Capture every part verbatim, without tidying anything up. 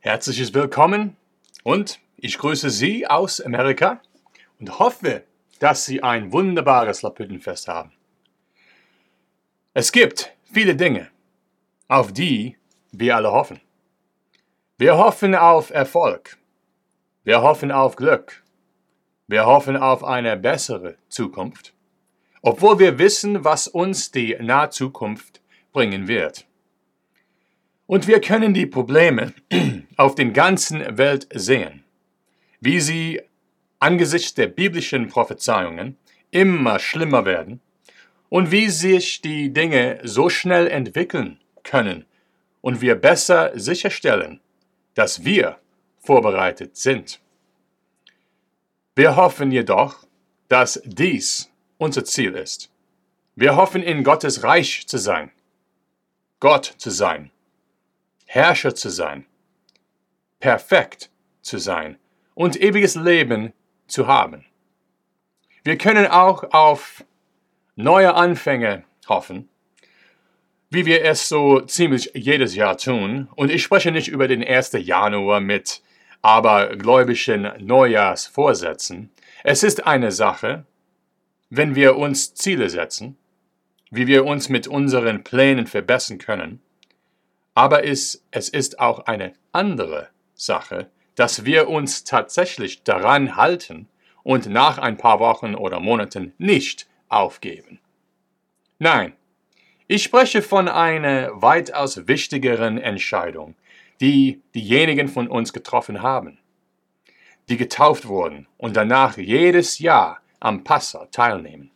Herzliches Willkommen und ich grüße Sie aus Amerika und hoffe, dass Sie ein wunderbares Laubhüttenfest haben. Es gibt viele Dinge, auf die wir alle hoffen. Wir hoffen auf Erfolg. Wir hoffen auf Glück. Wir hoffen auf eine bessere Zukunft, obwohl wir wissen, was uns die nahe Zukunft bringen wird. Und wir können die Probleme auf der ganzen Welt sehen, wie sie angesichts der biblischen Prophezeiungen immer schlimmer werden und wie sich die Dinge so schnell entwickeln können und wir besser sicherstellen, dass wir vorbereitet sind. Wir hoffen jedoch, dass dies unser Ziel ist. Wir hoffen, in Gottes Reich zu sein, Gott zu sein, Herrscher zu sein, perfekt zu sein und ewiges Leben zu haben. Wir können auch auf neue Anfänge hoffen, wie wir es so ziemlich jedes Jahr tun. Und ich spreche nicht über den ersten Januar mit abergläubischen Neujahrsvorsätzen. Es ist eine Sache, wenn wir uns Ziele setzen, wie wir uns mit unseren Plänen verbessern können. Aber es, es ist auch eine andere Sache, dass wir uns tatsächlich daran halten und nach ein paar Wochen oder Monaten nicht aufgeben. Nein, ich spreche von einer weitaus wichtigeren Entscheidung, die diejenigen von uns getroffen haben, die getauft wurden und danach jedes Jahr am Passa teilnehmen.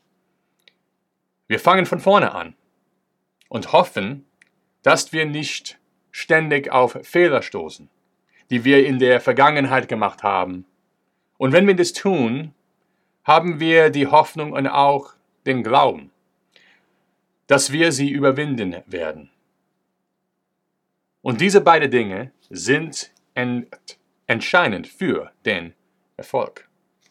Wir fangen von vorne an und hoffen, dass wir nicht ständig auf Fehler stoßen, die wir in der Vergangenheit gemacht haben. Und wenn wir das tun, haben wir die Hoffnung und auch den Glauben, dass wir sie überwinden werden. Und diese beiden Dinge sind ent- entscheidend für den Erfolg.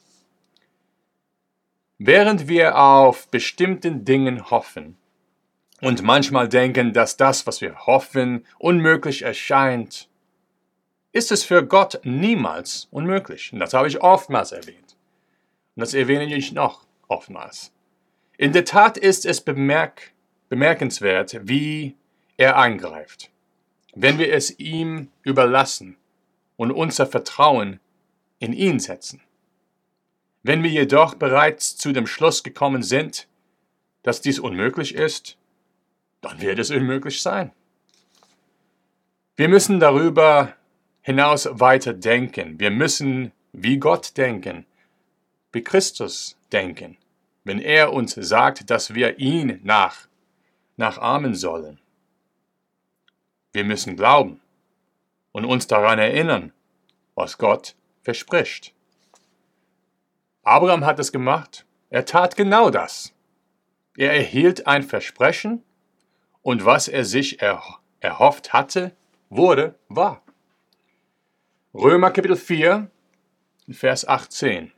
Während wir auf bestimmten Dingen hoffen und manchmal denken, dass das, was wir hoffen, unmöglich erscheint, ist es für Gott niemals unmöglich. Und das habe ich oftmals erwähnt. Und das erwähne ich noch oftmals. In der Tat ist es bemerk- bemerkenswert, wie er eingreift, wenn wir es ihm überlassen und unser Vertrauen in ihn setzen. Wenn wir jedoch bereits zu dem Schluss gekommen sind, dass dies unmöglich ist, dann wird es unmöglich sein. Wir müssen darüber hinaus weiter denken. Wir müssen wie Gott denken, wie Christus denken, wenn er uns sagt, dass wir ihn nach, nachahmen sollen. Wir müssen glauben und uns daran erinnern, was Gott verspricht. Abraham hat es gemacht. Er tat genau das. Er erhielt ein Versprechen und was er sich erho- erhofft hatte, wurde wahr. Römer Kapitel vier, Vers achtzehn.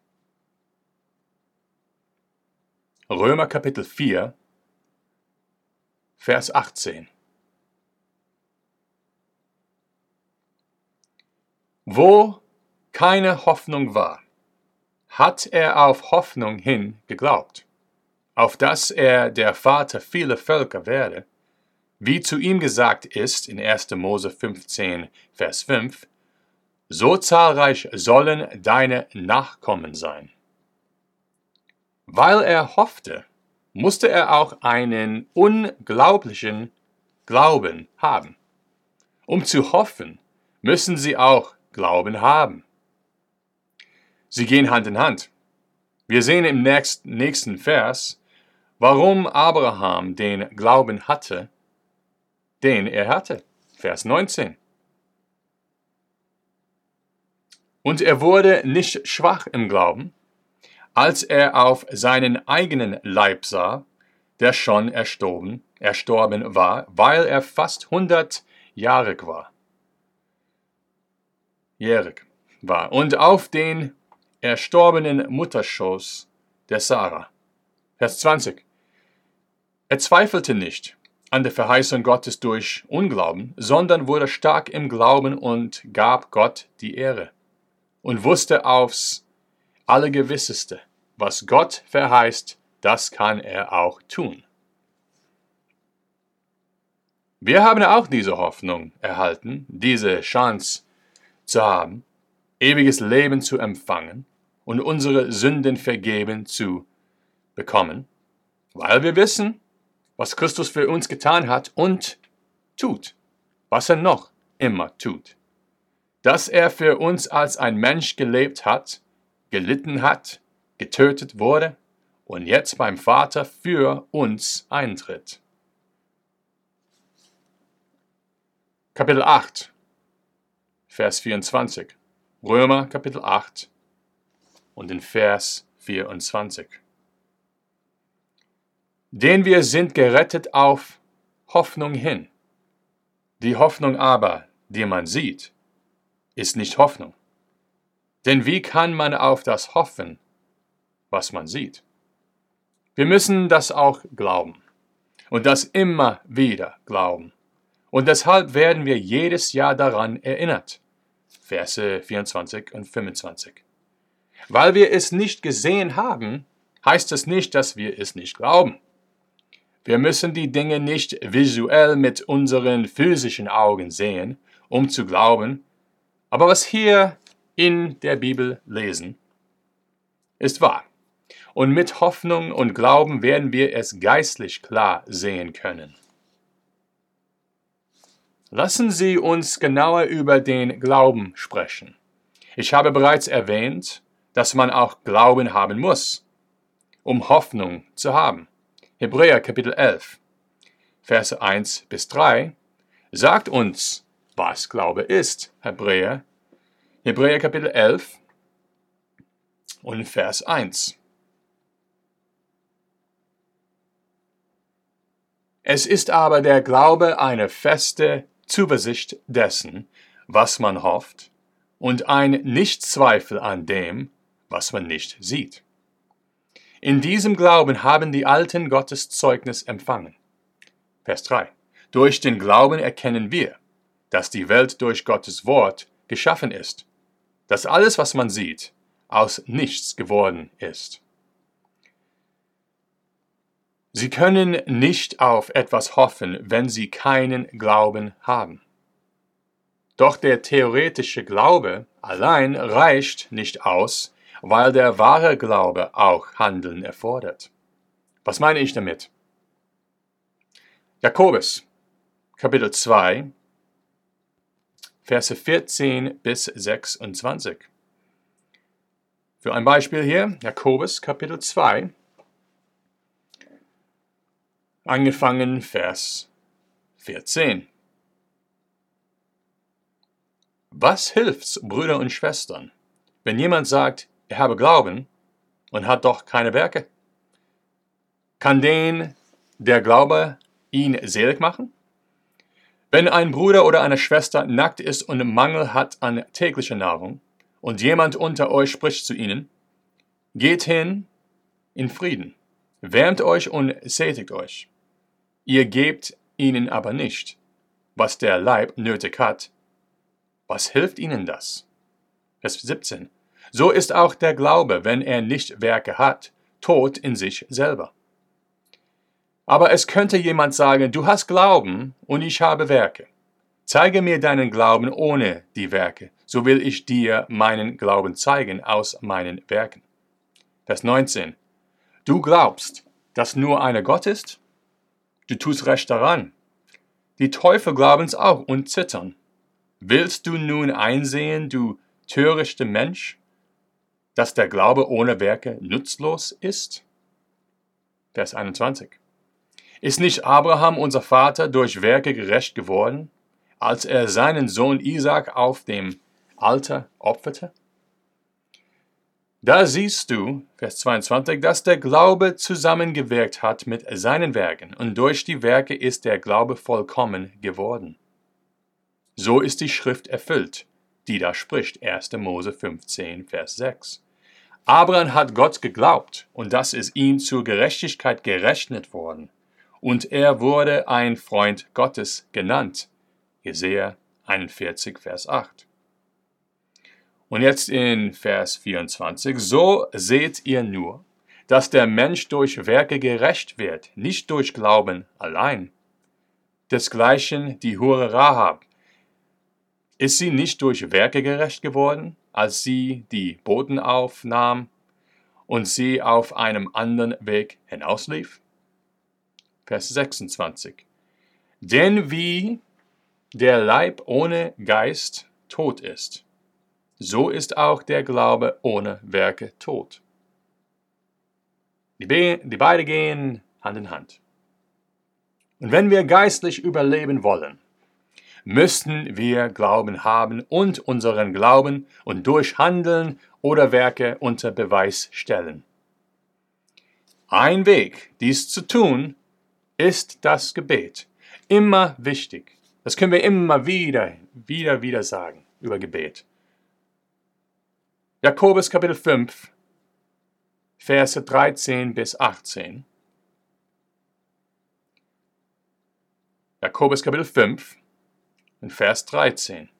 Römer Kapitel vier, Vers achtzehn. Wo keine Hoffnung war, hat er auf Hoffnung hin geglaubt, auf dass er der Vater vieler Völker werde, wie zu ihm gesagt ist in erster Mose fünfzehn, Vers fünf, so zahlreich sollen deine Nachkommen sein. Weil er hoffte, musste er auch einen unglaublichen Glauben haben. Um zu hoffen, müssen sie auch Glauben haben. Sie gehen Hand in Hand. Wir sehen im nächsten, nächsten Vers, warum Abraham den Glauben hatte, den er hatte. Vers neunzehn. Und er wurde nicht schwach im Glauben, als er auf seinen eigenen Leib sah, der schon erstorben, erstorben war, weil er fast hundert Jahre war. Jährig war. Und auf den erstorbenen Mutterschoß der Sarah. Vers zwanzig. Er zweifelte nicht, an der Verheißung Gottes durch Unglauben, sondern wurde stark im Glauben und gab Gott die Ehre und wusste aufs Allergewisseste, was Gott verheißt, das kann er auch tun. Wir haben auch diese Hoffnung erhalten, diese Chance zu haben, ewiges Leben zu empfangen und unsere Sünden vergeben zu bekommen, weil wir wissen, was Christus für uns getan hat und tut, was er noch immer tut. Dass er für uns als ein Mensch gelebt hat, gelitten hat, getötet wurde und jetzt beim Vater für uns eintritt. Kapitel acht, Vers vierundzwanzig. Römer Kapitel acht und in Vers vierundzwanzig. Denn wir sind gerettet auf Hoffnung hin. Die Hoffnung aber, die man sieht, ist nicht Hoffnung. Denn wie kann man auf das hoffen, was man sieht? Wir müssen das auch glauben und das immer wieder glauben. Und deshalb werden wir jedes Jahr daran erinnert. Verse vierundzwanzig und fünfundzwanzig. Weil wir es nicht gesehen haben, heißt es nicht, dass wir es nicht glauben. Wir müssen die Dinge nicht visuell mit unseren physischen Augen sehen, um zu glauben. Aber was hier in der Bibel lesen, ist wahr. Und mit Hoffnung und Glauben werden wir es geistlich klar sehen können. Lassen Sie uns genauer über den Glauben sprechen. Ich habe bereits erwähnt, dass man auch Glauben haben muss, um Hoffnung zu haben. Hebräer Kapitel elf, Verse eins bis drei sagt uns, was Glaube ist. Hebräer, Hebräer Kapitel elf und Vers eins. Es ist aber der Glaube eine feste Zuversicht dessen, was man hofft, und ein Nichtzweifel an dem, was man nicht sieht. In diesem Glauben haben die Alten Gottes Zeugnis empfangen. Vers drei. Durch den Glauben erkennen wir, dass die Welt durch Gottes Wort geschaffen ist, dass alles, was man sieht, aus nichts geworden ist. Sie können nicht auf etwas hoffen, wenn sie keinen Glauben haben. Doch der theoretische Glaube allein reicht nicht aus, weil der wahre Glaube auch Handeln erfordert. Was meine ich damit? Jakobus, Kapitel zwei, Verse vierzehn bis sechsundzwanzig. Für ein Beispiel hier, Jakobus, Kapitel zwei, angefangen Vers vierzehn. Was hilft's, Brüder und Schwestern, wenn jemand sagt, er habe Glauben und hat doch keine Werke? Kann den der Glaube ihn selig machen? Wenn ein Bruder oder eine Schwester nackt ist und Mangel hat an täglicher Nahrung und jemand unter euch spricht zu ihnen, geht hin in Frieden, wärmt euch und sättigt euch. Ihr gebt ihnen aber nicht, was der Leib nötig hat. Was hilft ihnen das? Vers siebzehn. So ist auch der Glaube, wenn er nicht Werke hat, tot in sich selber. Aber es könnte jemand sagen, du hast Glauben und ich habe Werke. Zeige mir deinen Glauben ohne die Werke, so will ich dir meinen Glauben zeigen aus meinen Werken. Vers neunzehn. Du glaubst, dass nur einer Gott ist? Du tust recht daran. Die Teufel glauben's auch und zittern. Willst du nun einsehen, du törichter Mensch, dass der Glaube ohne Werke nutzlos ist? Vers einundzwanzig. Ist nicht Abraham, unser Vater, durch Werke gerecht geworden, als er seinen Sohn Isaak auf dem Altar opferte? Da siehst du, Vers zweiundzwanzig, dass der Glaube zusammengewirkt hat mit seinen Werken, und durch die Werke ist der Glaube vollkommen geworden. So ist die Schrift erfüllt, die da spricht, erster Mose fünfzehn, Vers sechs. Abraham hat Gott geglaubt, und das ist ihm zur Gerechtigkeit gerechnet worden, und er wurde ein Freund Gottes genannt. Jesaja einundvierzig, Vers acht. Und jetzt in Vers vierundzwanzig. So seht ihr nur, dass der Mensch durch Werke gerecht wird, nicht durch Glauben allein. Desgleichen die Hure Rahab. Ist sie nicht durch Werke gerecht geworden, als sie die Boten aufnahm und sie auf einem anderen Weg hinauslief? Vers sechsundzwanzig. Denn wie der Leib ohne Geist tot ist, so ist auch der Glaube ohne Werke tot. Die, Be- die beiden gehen Hand in Hand. Und wenn wir geistlich überleben wollen, müssten wir Glauben haben und unseren Glauben und durch Handeln oder Werke unter Beweis stellen. Ein Weg, dies zu tun, ist das Gebet. Immer wichtig. Das können wir immer wieder, wieder, wieder sagen über Gebet. Jakobus Kapitel fünf, Verse dreizehn bis achtzehn. Jakobus Kapitel fünf, Vers dreizehn.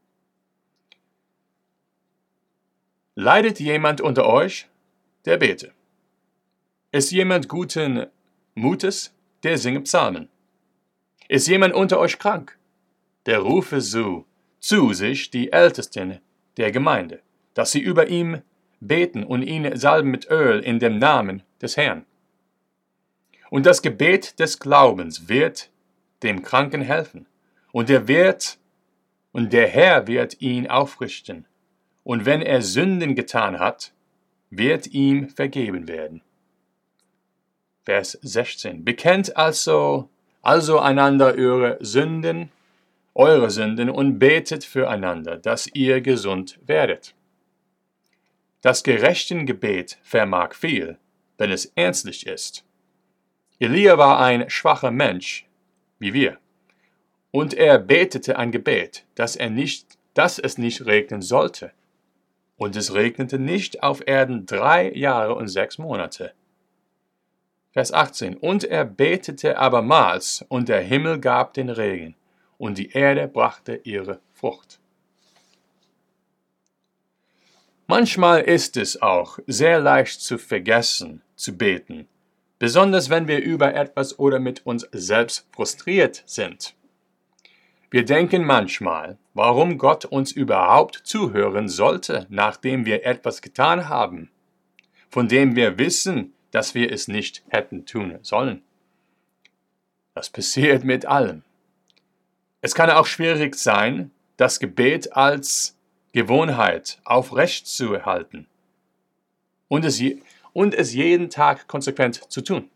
Leidet jemand unter euch, der bete. Ist jemand guten Mutes, der singe Psalmen. Ist jemand unter euch krank, der rufe so zu sich die Ältesten der Gemeinde, dass sie über ihm beten und ihn salben mit Öl in dem Namen des Herrn. Und das Gebet des Glaubens wird dem Kranken helfen, und der wird und der Herr wird ihn aufrichten, und wenn er Sünden getan hat, wird ihm vergeben werden. Vers sechzehn. Bekennt also, also einander eure Sünden, eure Sünden und betet füreinander, dass ihr gesund werdet. Das gerechte Gebet vermag viel, wenn es ernstlich ist. Elia war ein schwacher Mensch, wie wir, und er betete ein Gebet, dass, er nicht, dass es nicht regnen sollte. Und es regnete nicht auf Erden drei Jahre und sechs Monate. Vers achtzehn. Und er betete abermals, und der Himmel gab den Regen, und die Erde brachte ihre Frucht. Manchmal ist es auch sehr leicht zu vergessen, zu beten, besonders wenn wir über etwas oder mit uns selbst frustriert sind. Wir denken manchmal, warum Gott uns überhaupt zuhören sollte, nachdem wir etwas getan haben, von dem wir wissen, dass wir es nicht hätten tun sollen. Das passiert mit allem. Es kann auch schwierig sein, das Gebet als Gewohnheit aufrechtzuerhalten und es, je, und es jeden Tag konsequent zu tun.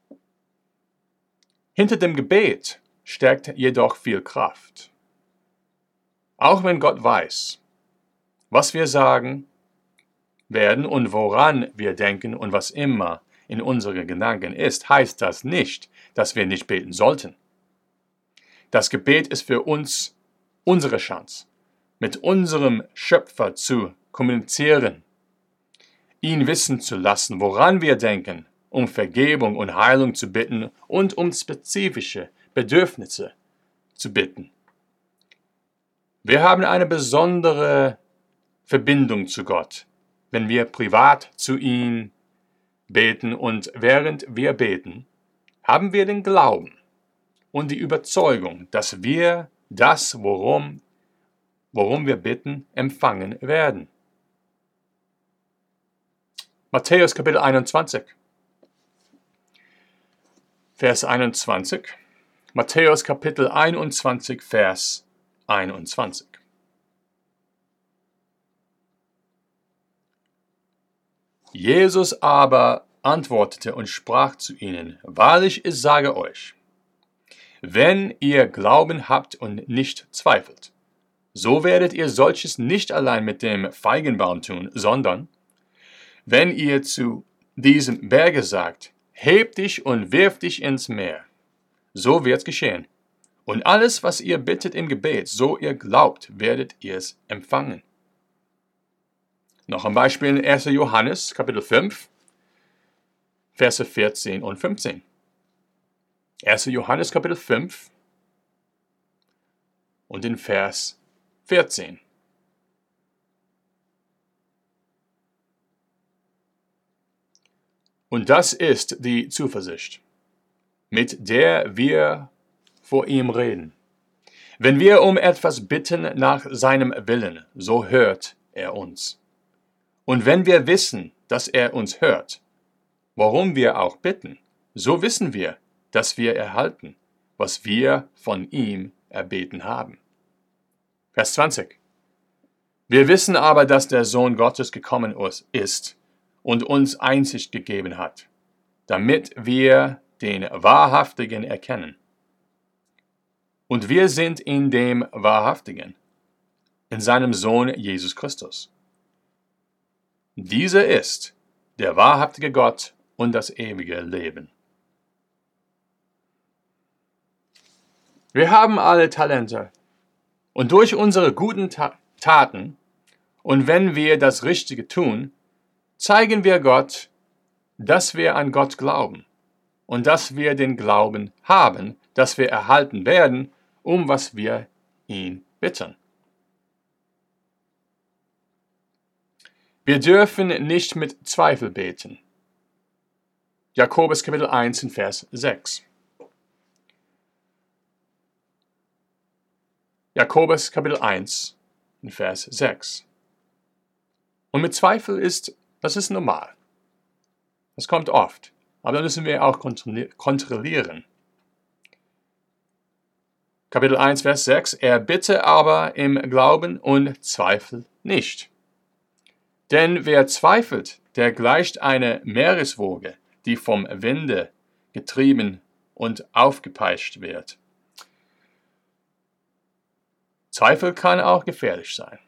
Hinter dem Gebet steckt jedoch viel Kraft. Auch wenn Gott weiß, was wir sagen werden und woran wir denken und was immer in unseren Gedanken ist, heißt das nicht, dass wir nicht beten sollten. Das Gebet ist für uns unsere Chance, mit unserem Schöpfer zu kommunizieren, ihn wissen zu lassen, woran wir denken, um Vergebung und Heilung zu bitten und um spezifische Bedürfnisse zu bitten. Wir haben eine besondere Verbindung zu Gott, wenn wir privat zu ihm beten, und während wir beten, haben wir den Glauben und die Überzeugung, dass wir das, worum, worum wir bitten, empfangen werden. Matthäus Kapitel einundzwanzig, Vers einundzwanzig. Matthäus Kapitel einundzwanzig, Vers einundzwanzig. Jesus aber antwortete und sprach zu ihnen: Wahrlich, ich sage euch, wenn ihr Glauben habt und nicht zweifelt, so werdet ihr solches nicht allein mit dem Feigenbaum tun, sondern wenn ihr zu diesem Berge sagt, heb dich und wirf dich ins Meer, so wird's geschehen. Und alles, was ihr bittet im Gebet, so ihr glaubt, werdet ihr es empfangen. Noch ein Beispiel in erster Johannes, Kapitel fünf, Verse vierzehn und fünfzehn. erster Johannes Kapitel fünf und in Vers vierzehn. Und das ist die Zuversicht, mit der wir vor ihm reden. Wenn wir um etwas bitten nach seinem Willen, so hört er uns. Und wenn wir wissen, dass er uns hört, worum wir auch bitten, so wissen wir, dass wir erhalten, was wir von ihm erbeten haben. Vers zwanzig. Wir wissen aber, dass der Sohn Gottes gekommen ist und uns Einsicht gegeben hat, damit wir den Wahrhaftigen erkennen. Und wir sind in dem Wahrhaftigen, in seinem Sohn Jesus Christus. Dieser ist der wahrhaftige Gott und das ewige Leben. Wir haben alle Talente und durch unsere guten Ta- Taten und wenn wir das Richtige tun, zeigen wir Gott, dass wir an Gott glauben und dass wir den Glauben haben, dass wir erhalten werden, um was wir ihn bitten. Wir dürfen nicht mit Zweifel beten. Jakobus Kapitel eins in Vers sechs. Jakobus Kapitel eins in Vers sechs. Und mit Zweifel ist, das ist normal. Das kommt oft. Aber dann müssen wir auch kontrollieren. Kapitel eins, Vers sechs. Er bitte aber im Glauben und zweifelt nicht. Denn wer zweifelt, der gleicht einer Meereswoge, die vom Winde getrieben und aufgepeitscht wird. Zweifel kann auch gefährlich sein.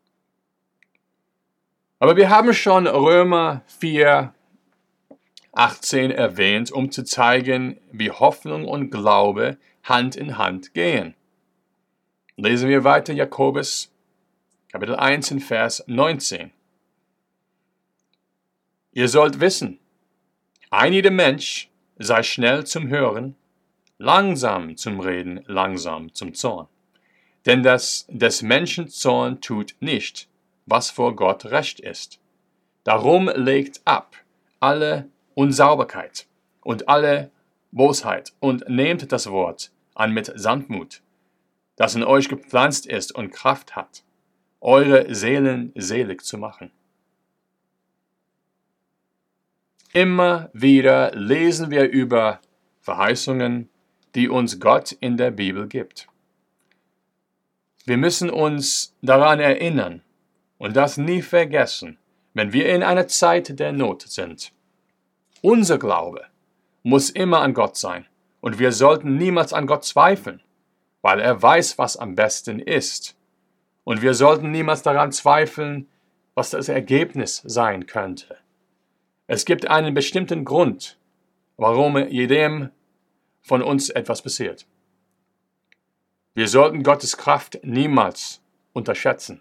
Aber wir haben schon Römer vier, achtzehn erwähnt, um zu zeigen, wie Hoffnung und Glaube Hand in Hand gehen. Lesen wir weiter Jakobus Kapitel eins in Vers neunzehn. Ihr sollt wissen, ein jeder Mensch sei schnell zum Hören, langsam zum Reden, langsam zum Zorn. Denn das des Menschen Zorn tut nicht, was vor Gott recht ist. Darum legt ab alle Unsauberkeit und alle Bosheit und nehmt das Wort an mit Sanftmut, das in euch gepflanzt ist und Kraft hat, eure Seelen selig zu machen. Immer wieder lesen wir über Verheißungen, die uns Gott in der Bibel gibt. Wir müssen uns daran erinnern und das nie vergessen, wenn wir in einer Zeit der Not sind. Unser Glaube muss immer an Gott sein und wir sollten niemals an Gott zweifeln, weil er weiß, was am besten ist. Und wir sollten niemals daran zweifeln, was das Ergebnis sein könnte. Es gibt einen bestimmten Grund, warum jedem von uns etwas passiert. Wir sollten Gottes Kraft niemals unterschätzen.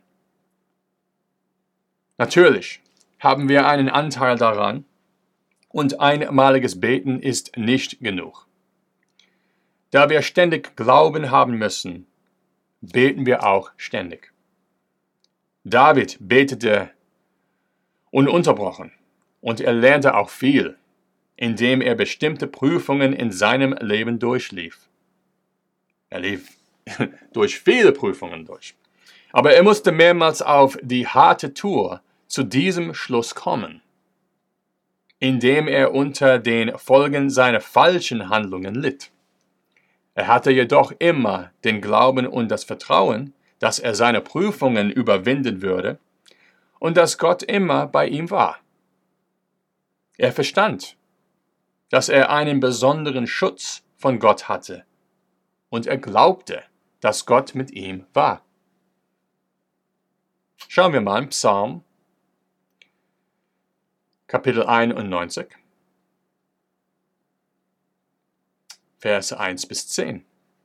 Natürlich haben wir einen Anteil daran und einmaliges Beten ist nicht genug. Da wir ständig Glauben haben müssen, beten wir auch ständig. David betete ununterbrochen und er lernte auch viel, indem er bestimmte Prüfungen in seinem Leben durchlief. Er lief durch viele Prüfungen durch. Aber er musste mehrmals auf die harte Tour zu diesem Schluss kommen, indem er unter den Folgen seiner falschen Handlungen litt. Er hatte jedoch immer den Glauben und das Vertrauen, dass er seine Prüfungen überwinden würde und dass Gott immer bei ihm war. Er verstand, dass er einen besonderen Schutz von Gott hatte und er glaubte, dass Gott mit ihm war. Schauen wir mal in Psalm Kapitel einundneunzig, Verse eins bis zehn.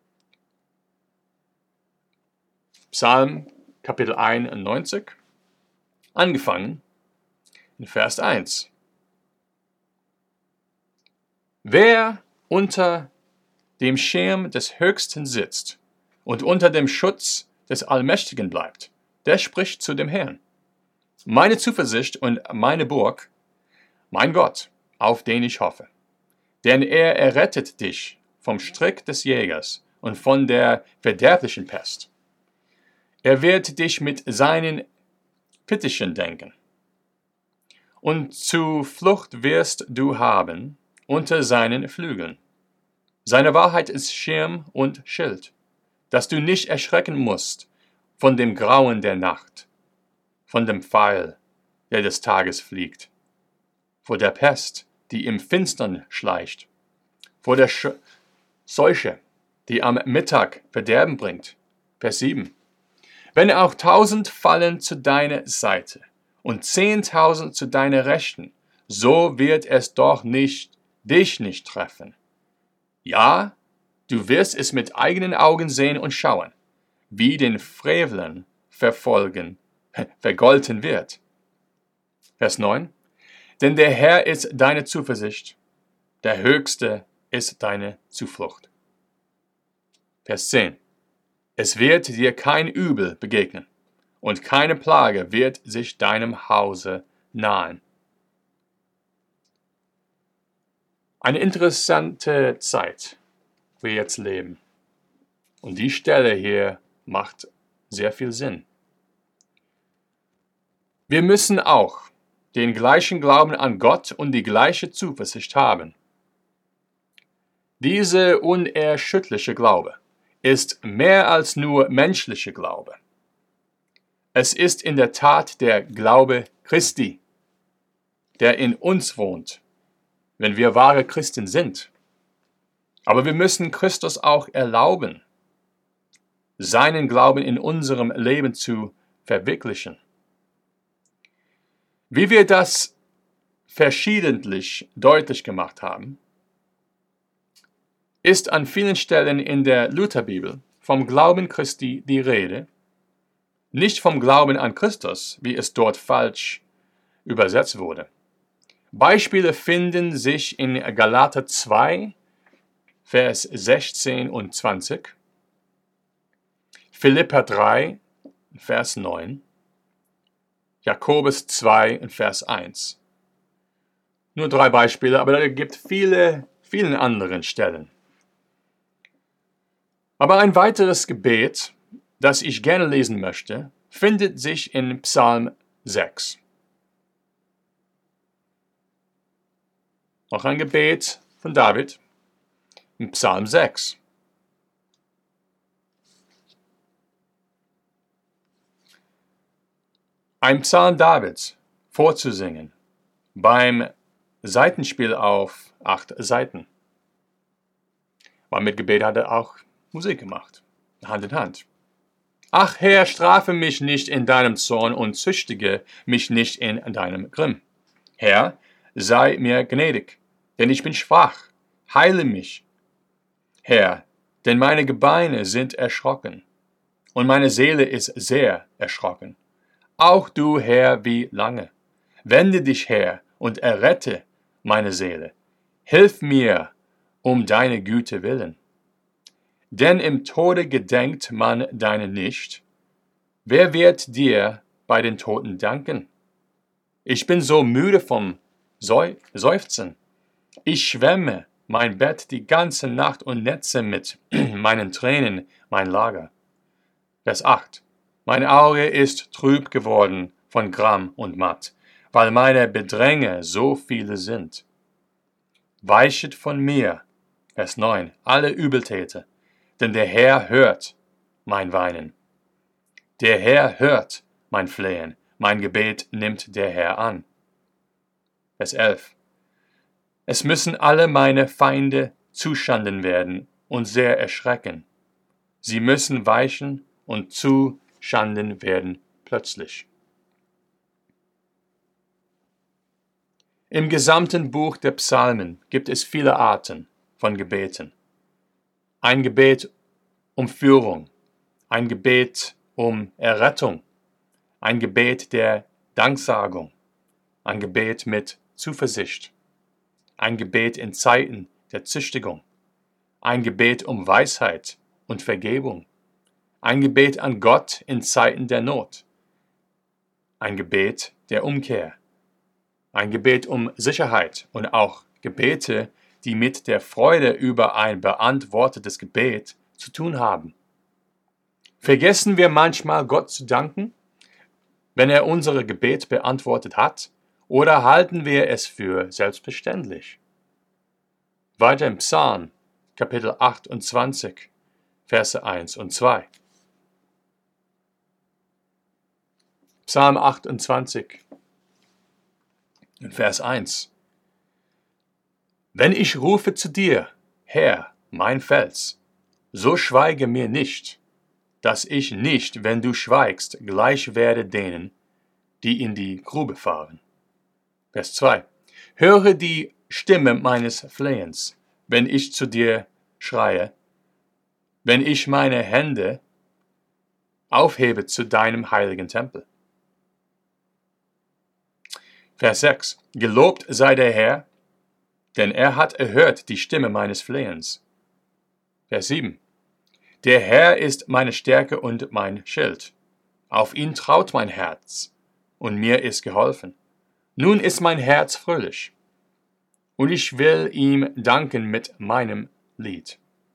Psalm Kapitel einundneunzig, angefangen in Vers eins. Wer unter der im Schirm des Höchsten sitzt und unter dem Schutz des Allmächtigen bleibt, der spricht zu dem Herrn: Meine Zuversicht und meine Burg, mein Gott, auf den ich hoffe. Denn er errettet dich vom Strick des Jägers und von der verderblichen Pest. Er wird dich mit seinen Fittichen denken. Und Zuflucht wirst du haben unter seinen Flügeln. Seine Wahrheit ist Schirm und Schild, dass du nicht erschrecken musst von dem Grauen der Nacht, von dem Pfeil, der des Tages fliegt, vor der Pest, die im Finstern schleicht, vor der Sch- Seuche, die am Mittag Verderben bringt. Vers sieben. Wenn auch tausend fallen zu deiner Seite und zehntausend zu deiner Rechten, so wird es doch nicht dich nicht treffen. Ja, du wirst es mit eigenen Augen sehen und schauen, wie den Frevlern verfolgen, vergolten wird. Vers neun. Denn der Herr ist deine Zuversicht, der Höchste ist deine Zuflucht. Vers zehn. Es wird dir kein Übel begegnen, und keine Plage wird sich deinem Hause nahen. Eine interessante Zeit, wo wir jetzt leben. Und die Stelle hier macht sehr viel Sinn. Wir müssen auch den gleichen Glauben an Gott und die gleiche Zuversicht haben. Diese unerschütterliche Glaube ist mehr als nur menschlicher Glaube. Es ist in der Tat der Glaube Christi, der in uns wohnt, wenn wir wahre Christen sind. Aber wir müssen Christus auch erlauben, seinen Glauben in unserem Leben zu verwirklichen. Wie wir das verschiedentlich deutlich gemacht haben, ist an vielen Stellen in der Lutherbibel vom Glauben Christi die Rede, nicht vom Glauben an Christus, wie es dort falsch übersetzt wurde. Beispiele finden sich in Galater zwei, Vers sechzehn und zwanzig, Philipper drei, Vers neun, Jakobus zwei, Vers eins. Nur drei Beispiele, aber es gibt viele, viele andere Stellen. Aber ein weiteres Gebet, das ich gerne lesen möchte, findet sich in Psalm sechs. Noch ein Gebet von David in Psalm sechs. Ein Psalm Davids vorzusingen beim Seitenspiel auf acht Seiten. Weil mit Gebet hat er auch Musik gemacht, Hand in Hand. Ach Herr, strafe mich nicht in deinem Zorn und züchtige mich nicht in deinem Grimm. Herr, sei mir gnädig, denn ich bin schwach, heile mich. Herr, denn meine Gebeine sind erschrocken und meine Seele ist sehr erschrocken. Auch du, Herr, wie lange? Wende dich, Herr, und errette meine Seele. Hilf mir um deine Güte willen. Denn im Tode gedenkt man deine nicht. Wer wird dir bei den Toten danken? Ich bin so müde vom Seufzen. Ich schwemme mein Bett die ganze Nacht und netze mit meinen Tränen mein Lager. Vers acht. Mein Auge ist trüb geworden von Gram und Matt, weil meine Bedränge so viele sind. Weichet von mir, Vers neun, alle Übeltäter, denn der Herr hört mein Weinen. Der Herr hört mein Flehen, mein Gebet nimmt der Herr an. Vers elf. Es müssen alle meine Feinde zuschanden werden und sehr erschrecken. Sie müssen weichen und zuschanden werden plötzlich. Im gesamten Buch der Psalmen gibt es viele Arten von Gebeten. Ein Gebet um Führung, ein Gebet um Errettung, ein Gebet der Danksagung, ein Gebet mit Zuversicht, ein Gebet in Zeiten der Züchtigung, ein Gebet um Weisheit und Vergebung, ein Gebet an Gott in Zeiten der Not, ein Gebet der Umkehr, ein Gebet um Sicherheit und auch Gebete, die mit der Freude über ein beantwortetes Gebet zu tun haben. Vergessen wir manchmal, Gott zu danken, wenn er unser Gebet beantwortet hat, oder halten wir es für selbstverständlich? Weiter im Psalm, Kapitel achtundzwanzig, Verse eins und zwei. Psalm achtundzwanzig, Vers eins. Wenn ich rufe zu dir, Herr, mein Fels, so schweige mir nicht, dass ich nicht, wenn du schweigst, gleich werde denen, die in die Grube fahren. Vers zwei. Höre die Stimme meines Flehens, wenn ich zu dir schreie, wenn ich meine Hände aufhebe zu deinem heiligen Tempel. Vers sechs. Gelobt sei der Herr, denn er hat erhört die Stimme meines Flehens. Vers sieben. Der Herr ist meine Stärke und mein Schild. Auf ihn traut mein Herz, und mir ist geholfen. Nun ist mein Herz fröhlich, und ich will ihm danken mit meinem Lied.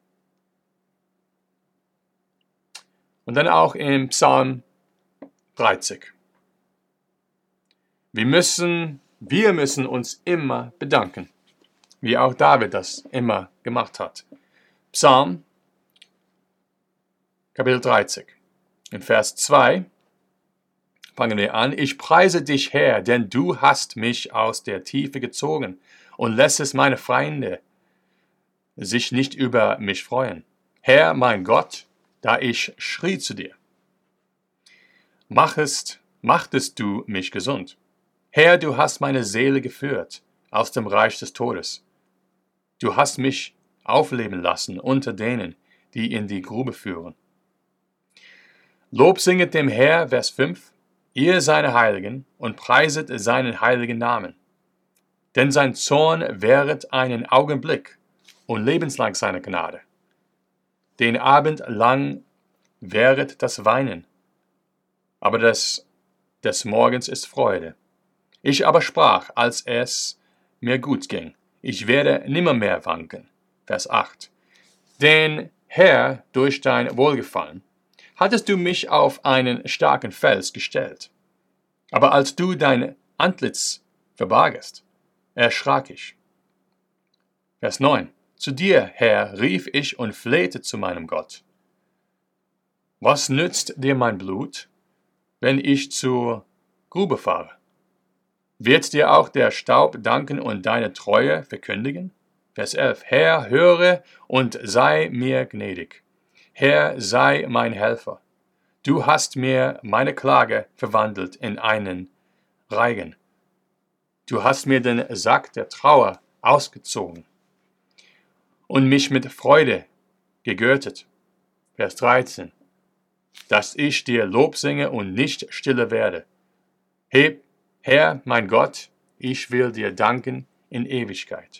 Und dann auch im Psalm dreißig. Wir müssen, wir müssen uns immer bedanken, wie auch David das immer gemacht hat. Psalm, Kapitel dreißig, in Vers zwei fangen wir an. Ich preise dich, Herr, denn du hast mich aus der Tiefe gezogen und lässest meine Feinde sich nicht über mich freuen. Herr, mein Gott, da ich schrie zu dir, machest, machtest du mich gesund. Herr, du hast meine Seele geführt aus dem Reich des Todes. Du hast mich aufleben lassen unter denen, die in die Grube führen. Lob singet dem Herr, Vers fünf, ihr seine Heiligen, und preiset seinen heiligen Namen. Denn sein Zorn währet einen Augenblick und lebenslang seine Gnade. Den Abend lang währet das Weinen, aber des, des Morgens ist Freude. Ich aber sprach, als es mir gut ging, ich werde nimmermehr wanken. Vers acht. Denn Herr, durch dein Wohlgefallen, hattest du mich auf einen starken Fels gestellt. Aber als du dein Antlitz verbargest, erschrak ich. Vers neun. Zu dir, Herr, rief ich und flehte zu meinem Gott. Was nützt dir mein Blut, wenn ich zur Grube fahre? Wird dir auch der Staub danken und deine Treue verkündigen? Vers elf. Herr, höre und sei mir gnädig. Herr, sei mein Helfer. Du hast mir meine Klage verwandelt in einen Reigen. Du hast mir den Sack der Trauer ausgezogen und mich mit Freude gegürtet. Vers dreizehn. Dass ich dir Lob singe und nicht stille werde. Heb, Herr, mein Gott, ich will dir danken in Ewigkeit.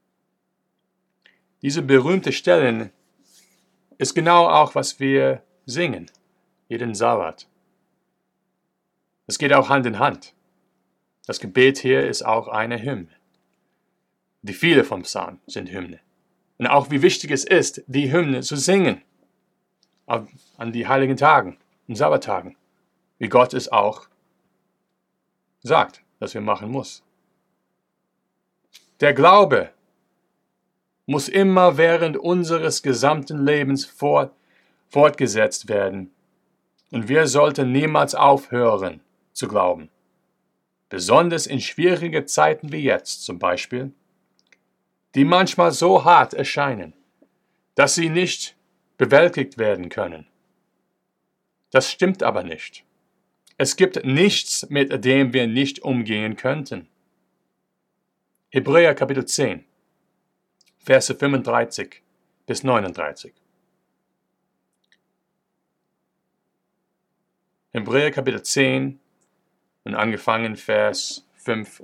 Diese berühmte Stelle ist genau auch, was wir singen, jeden Sabbat. Es geht auch Hand in Hand. Das Gebet hier ist auch eine Hymne. Die viele vom Psalm sind Hymne. Und auch wie wichtig es ist, die Hymne zu singen an die heiligen Tagen und Sabbattagen, wie Gott es auch sagt, dass wir machen muss. Der Glaube muss immer während unseres gesamten Lebens fort, fortgesetzt werden. Und wir sollten niemals aufhören zu glauben. Besonders in schwierigen Zeiten wie jetzt zum Beispiel, die manchmal so hart erscheinen, dass sie nicht bewältigt werden können. Das stimmt aber nicht. Es gibt nichts, mit dem wir nicht umgehen könnten. Hebräer Kapitel zehn, Verse fünfunddreißig bis neununddreißig. Hebräer Kapitel zehn und angefangen Vers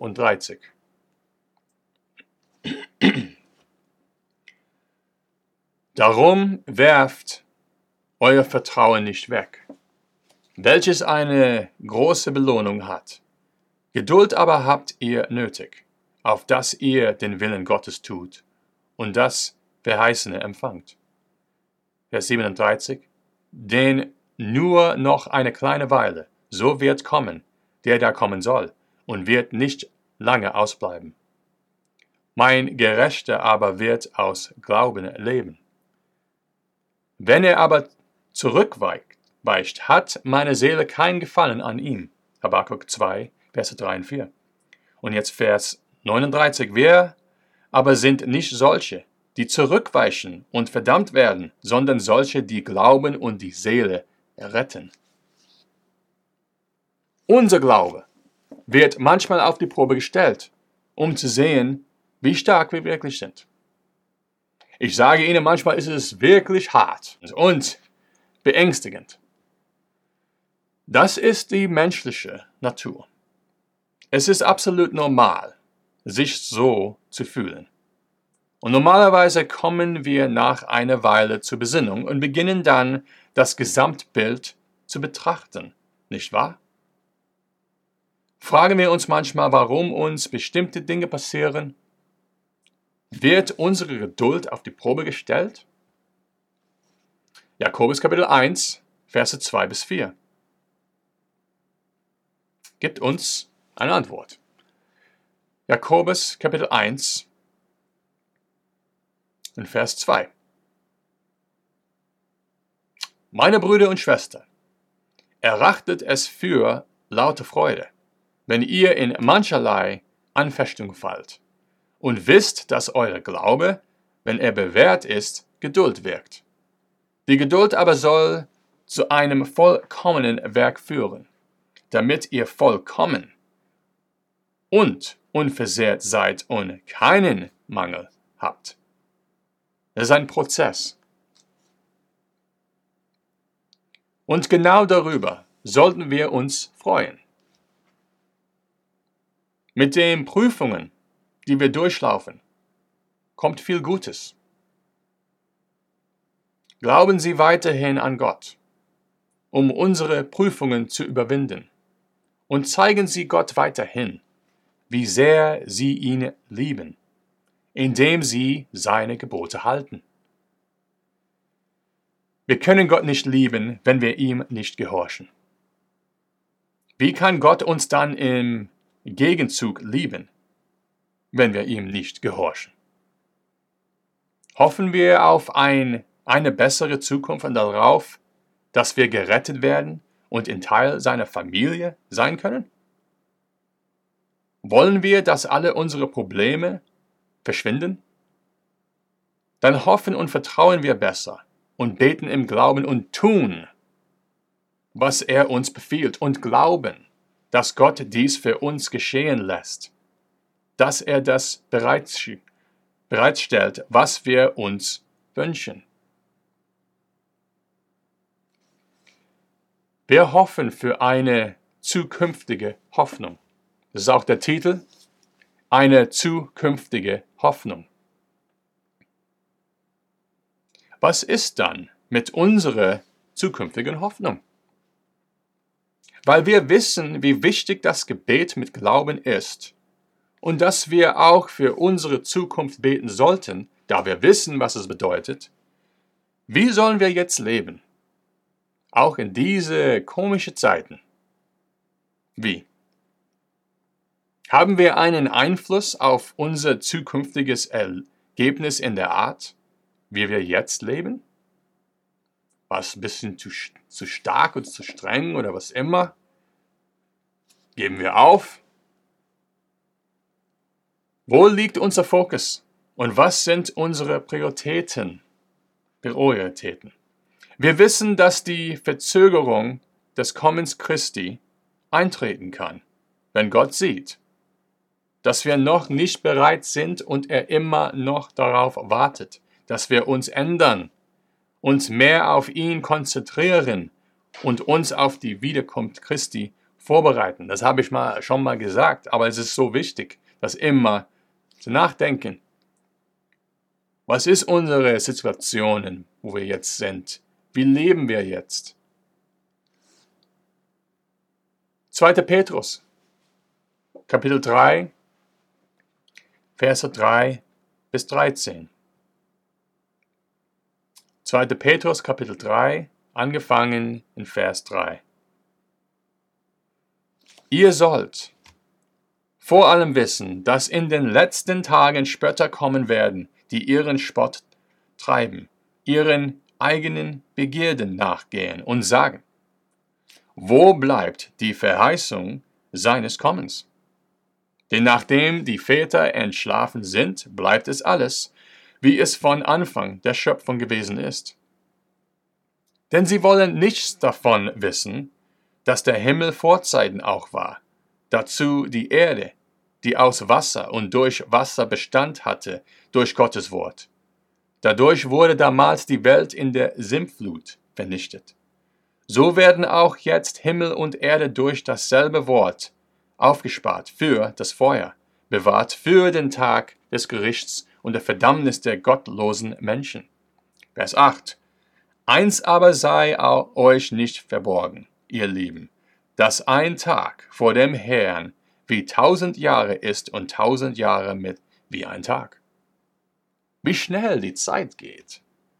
fünfunddreißig. Darum werft euer Vertrauen nicht weg, welches eine große Belohnung hat. Geduld aber habt ihr nötig, auf dass ihr den Willen Gottes tut und das Verheißene empfangt. Vers siebenunddreißig. Denn nur noch eine kleine Weile, so wird kommen, der da kommen soll, und wird nicht lange ausbleiben. Mein Gerechter aber wird aus Glauben leben. Wenn er aber zurückweicht, hat meine Seele kein Gefallen an ihm. Habakkuk zwei, Verse drei und vier. Und jetzt Vers neununddreißig. Wir aber sind nicht solche, die zurückweichen und verdammt werden, sondern solche, die glauben und die Seele retten. Unser Glaube wird manchmal auf die Probe gestellt, um zu sehen, wie stark wir wirklich sind. Ich sage Ihnen, manchmal ist es wirklich hart und beängstigend. Das ist die menschliche Natur. Es ist absolut normal, sich so zu fühlen. Und normalerweise kommen wir nach einer Weile zur Besinnung und beginnen dann, das Gesamtbild zu betrachten, nicht wahr? Fragen wir uns manchmal, warum uns bestimmte Dinge passieren? Wird unsere Geduld auf die Probe gestellt? Jakobus Kapitel eins, Verse zwei bis vier gibt uns eine Antwort. Jakobus Kapitel eins in Vers zwei. Meine Brüder und Schwestern, erachtet es für laute Freude, wenn ihr in mancherlei Anfechtung fallt, und wisst, dass euer Glaube, wenn er bewährt ist, Geduld wirkt. Die Geduld aber soll zu einem vollkommenen Werk führen, damit ihr vollkommen und unversehrt seid und keinen Mangel habt. Das ist ein Prozess. Und genau darüber sollten wir uns freuen. Mit den Prüfungen, die wir durchlaufen, kommt viel Gutes. Glauben Sie weiterhin an Gott, um unsere Prüfungen zu überwinden. Und zeigen Sie Gott weiterhin, wie sehr Sie ihn lieben, indem Sie seine Gebote halten. Wir können Gott nicht lieben, wenn wir ihm nicht gehorchen. Wie kann Gott uns dann im Gegenzug lieben, wenn wir ihm nicht gehorchen? Hoffen wir auf ein, eine bessere Zukunft und darauf, dass wir gerettet werden und ein Teil seiner Familie sein können? Wollen wir, dass alle unsere Probleme verschwinden? Dann hoffen und vertrauen wir besser und beten im Glauben und tun, was er uns befiehlt und glauben, dass Gott dies für uns geschehen lässt, dass er das bereitstellt, was wir uns wünschen. Wir hoffen für eine zukünftige Hoffnung. Das ist auch der Titel, eine zukünftige Hoffnung. Was ist dann mit unserer zukünftigen Hoffnung? Weil wir wissen, wie wichtig das Gebet mit Glauben ist und dass wir auch für unsere Zukunft beten sollten, da wir wissen, was es bedeutet. Wie sollen wir jetzt leben? Auch in diese komischen Zeiten. Wie? Haben wir einen Einfluss auf unser zukünftiges Ergebnis in der Art, wie wir jetzt leben? Was ein bisschen zu, zu stark oder zu streng oder was immer? Geben wir auf? Wo liegt unser Fokus? Und was sind unsere Prioritäten? Prioritäten. Wir wissen, dass die Verzögerung des Kommens Christi eintreten kann, wenn Gott sieht, dass wir noch nicht bereit sind und er immer noch darauf wartet, dass wir uns ändern, uns mehr auf ihn konzentrieren und uns auf die Wiederkunft Christi vorbereiten. Das habe ich mal, schon mal gesagt, aber es ist so wichtig, das immer zu nachdenken. Was ist unsere Situation, wo wir jetzt sind? Wie leben wir jetzt? zweiter Petrus, Kapitel drei, Verse drei bis dreizehn. zweiter Petrus, Kapitel drei, angefangen in Vers drei. Ihr sollt vor allem wissen, dass in den letzten Tagen Spötter kommen werden, die ihren Spott treiben, ihren eigenen Begierden nachgehen und sagen: Wo bleibt die Verheißung seines Kommens? Denn nachdem die Väter entschlafen sind, bleibt es alles, wie es von Anfang der Schöpfung gewesen ist. Denn sie wollen nichts davon wissen, dass der Himmel Vorzeiten auch war, dazu die Erde, die aus Wasser und durch Wasser Bestand hatte, durch Gottes Wort. Dadurch wurde damals die Welt in der Sintflut vernichtet. So werden auch jetzt Himmel und Erde durch dasselbe Wort aufgespart für das Feuer, bewahrt für den Tag des Gerichts und der Verdammnis der gottlosen Menschen. Vers acht. Eins aber sei euch nicht verborgen, ihr Lieben, dass ein Tag vor dem Herrn wie tausend Jahre ist und tausend Jahre mit wie ein Tag. Wie schnell die Zeit geht.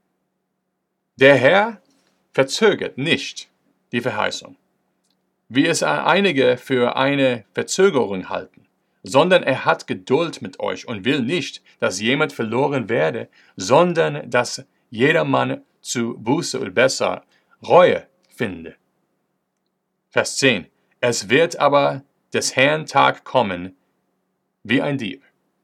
Der Herr verzögert nicht die Verheißung, wie es einige für eine Verzögerung halten, sondern er hat Geduld mit euch und will nicht, dass jemand verloren werde, sondern dass jedermann zu Buße und besser Reue finde. Vers zehn. Es wird aber des Herrn Tag kommen wie ein Dieb.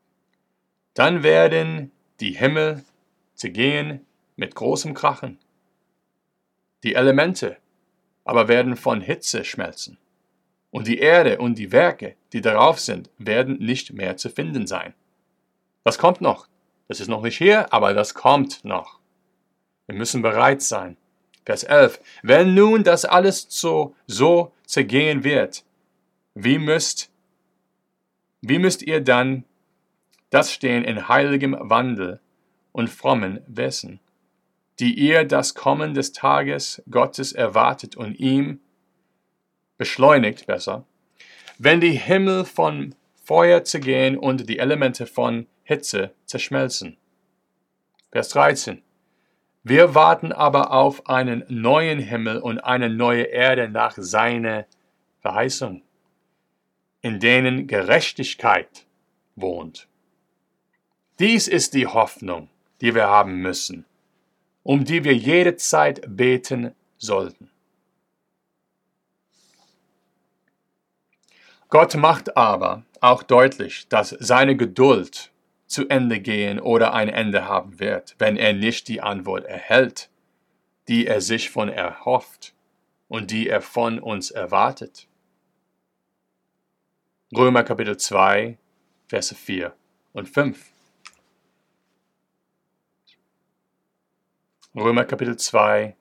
Dann werden die Himmel zergehen mit großem Krachen. Die Elemente aber werden von Hitze schmelzen. Und die Erde und die Werke, die darauf sind, werden nicht mehr zu finden sein. Das kommt noch. Das ist noch nicht hier, aber das kommt noch. Wir müssen bereit sein. Vers elf. Wenn nun das alles so, so zergehen wird, wie müsst, wie müsst ihr dann das stehen in heiligem Wandel und frommen Wissen, die ihr das Kommen des Tages Gottes erwartet und ihm beschleunigt besser, wenn die Himmel von Feuer zergehen und die Elemente von Hitze zerschmelzen. Vers dreizehn. Wir warten aber auf einen neuen Himmel und eine neue Erde nach seiner Verheißung, in denen Gerechtigkeit wohnt. Dies ist die Hoffnung, die wir haben müssen, um die wir jede Zeit beten sollten. Gott macht aber auch deutlich, dass seine Geduld zu Ende gehen oder ein Ende haben wird, wenn er nicht die Antwort erhält, die er sich von erhofft und die er von uns erwartet. Römer Kapitel zwei, Verse vier und fünf. Römer Kapitel zwei,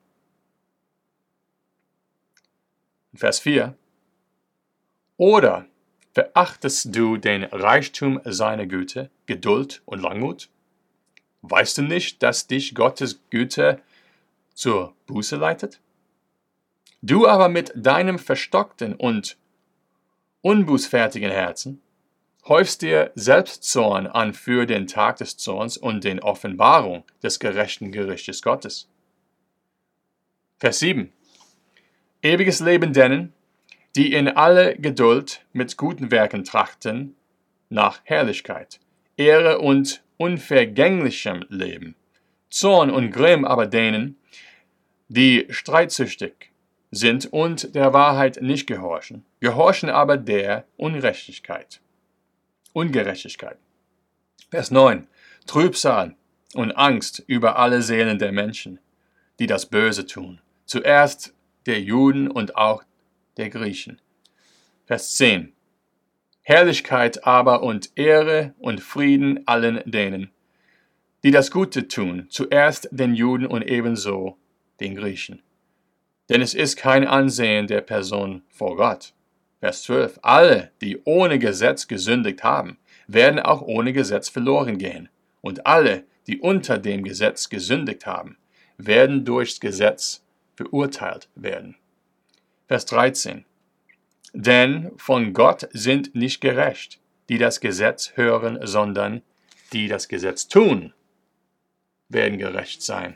Vers vier. Oder verachtest du den Reichtum seiner Güte, Geduld und Langmut? Weißt du nicht, dass dich Gottes Güte zur Buße leitet? Du aber mit deinem verstockten und unbußfertigen Herzen häufst dir Selbstzorn an für den Tag des Zorns und den Offenbarung des gerechten Gerichtes Gottes. Vers sieben. Ewiges Leben denen, die in alle Geduld mit guten Werken trachten, nach Herrlichkeit, Ehre und unvergänglichem Leben. Zorn und Grimm aber denen, die streitsüchtig sind und der Wahrheit nicht gehorchen, gehorchen aber der Ungerechtigkeit. Ungerechtigkeit. Vers neun. Trübsal und Angst über alle Seelen der Menschen, die das Böse tun. Zuerst der Juden und auch der Griechen. Vers zehn. Herrlichkeit aber und Ehre und Frieden allen denen, die das Gute tun, zuerst den Juden und ebenso den Griechen. Denn es ist kein Ansehen der Person vor Gott. Vers zwölf. Alle, die ohne Gesetz gesündigt haben, werden auch ohne Gesetz verloren gehen. Und alle, die unter dem Gesetz gesündigt haben, werden durchs Gesetz verurteilt werden. Vers dreizehn. Denn von Gott sind nicht gerecht, die das Gesetz hören, sondern die das Gesetz tun, werden gerecht sein.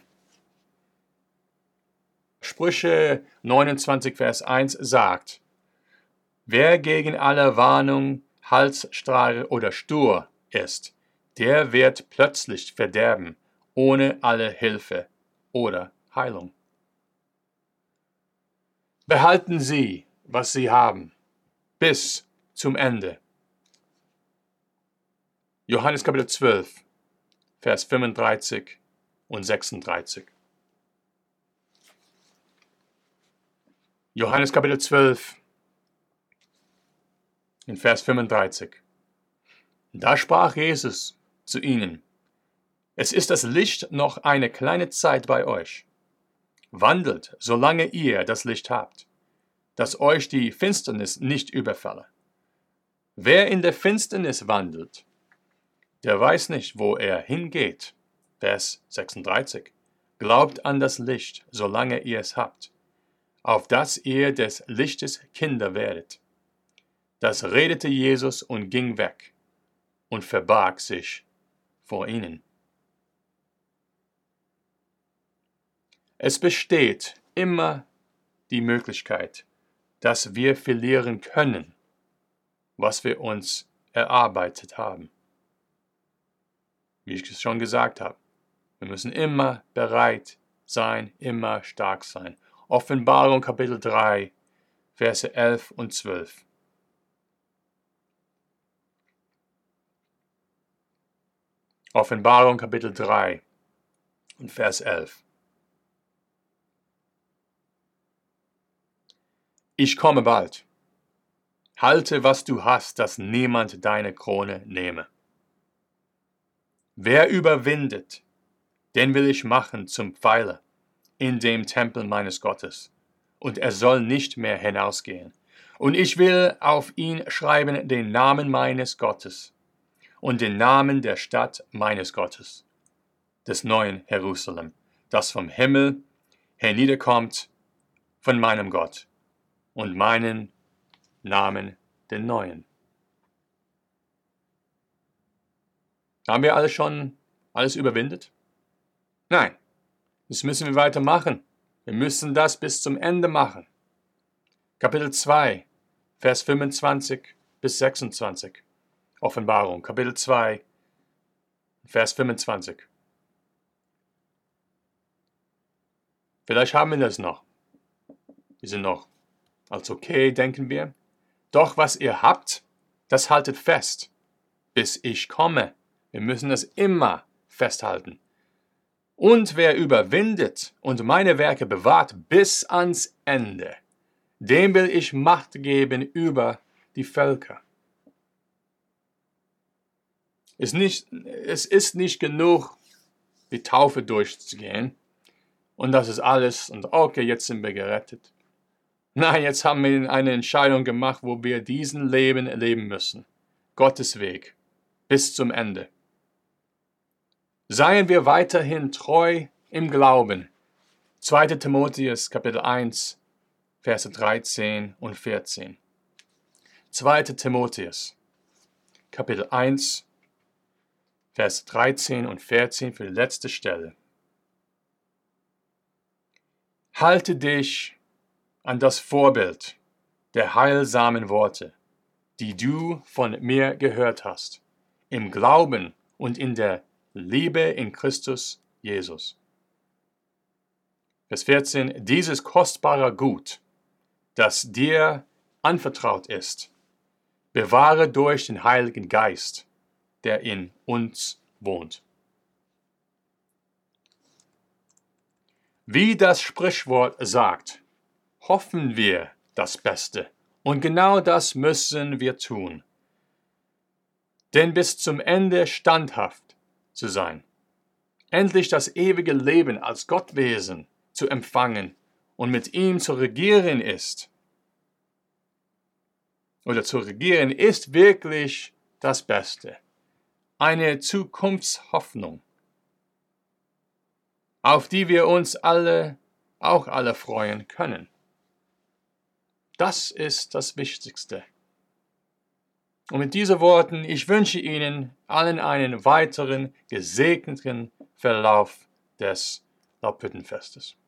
Sprüche neunundzwanzig, Vers eins sagt, wer gegen alle Warnung halsstarr oder stur ist, der wird plötzlich verderben, ohne alle Hilfe oder Heilung. Behalten Sie, was Sie haben, bis zum Ende. Johannes Kapitel zwölf, Vers fünfunddreißig und sechsunddreißig. Johannes Kapitel zwölf, in Vers fünfunddreißig. Da sprach Jesus zu ihnen, es ist das Licht noch eine kleine Zeit bei euch. Wandelt, solange ihr das Licht habt, dass euch die Finsternis nicht überfalle. Wer in der Finsternis wandelt, der weiß nicht, wo er hingeht. Vers sechsunddreißig. Glaubt an das Licht, solange ihr es habt, auf dass ihr des Lichtes Kinder werdet. Das redete Jesus und ging weg und verbarg sich vor ihnen. Es besteht immer die Möglichkeit, dass wir verlieren können, was wir uns erarbeitet haben. Wie ich es schon gesagt habe, wir müssen immer bereit sein, immer stark sein. Offenbarung Kapitel drei, Verse elf und zwölf. Offenbarung Kapitel drei und Vers elf. Ich komme bald. Halte, was du hast, dass niemand deine Krone nehme. Wer überwindet, den will ich machen zum Pfeiler in dem Tempel meines Gottes, und er soll nicht mehr hinausgehen. Und ich will auf ihn schreiben den Namen meines Gottes und den Namen der Stadt meines Gottes, des neuen Jerusalem, das vom Himmel herniederkommt von meinem Gott, und meinen Namen den neuen. Haben wir alles schon alles überwindet? Nein, das müssen wir weitermachen. Wir müssen das bis zum Ende machen. Kapitel zwei, Vers fünfundzwanzig bis sechsundzwanzig. Offenbarung, Kapitel zwei, Vers fünfundzwanzig. Vielleicht haben wir das noch. Wir sind noch als okay, denken wir. Doch was ihr habt, das haltet fest, bis ich komme. Wir müssen es immer festhalten. Und wer überwindet und meine Werke bewahrt bis ans Ende, dem will ich Macht geben über die Völker. Es, nicht, es ist nicht genug, die Taufe durchzugehen und das ist alles und okay, jetzt sind wir gerettet. Nein, jetzt haben wir eine Entscheidung gemacht, wo wir diesen Leben leben müssen. Gottes Weg bis zum Ende. Seien wir weiterhin treu im Glauben. zweiter Timotheus Kapitel eins, Verse dreizehn und vierzehn. zweiter Timotheus Kapitel eins, Vers dreizehn und vierzehn für die letzte Stelle. Halte dich an das Vorbild der heilsamen Worte, die du von mir gehört hast, im Glauben und in der Liebe in Christus Jesus. Vers vierzehn. Dieses kostbare Gut, das dir anvertraut ist, bewahre durch den Heiligen Geist, der in uns wohnt. Wie das Sprichwort sagt, hoffen wir das Beste, und genau das müssen wir tun. Denn bis zum Ende standhaft zu sein, endlich das ewige Leben als Gottwesen zu empfangen und mit ihm zu regieren ist, oder zu regieren ist wirklich das Beste, eine Zukunftshoffnung. auf die wir uns alle, auch alle freuen können. Das ist das Wichtigste. Und mit diesen Worten, ich wünsche Ihnen allen einen weiteren gesegneten Verlauf des Laubhüttenfestes.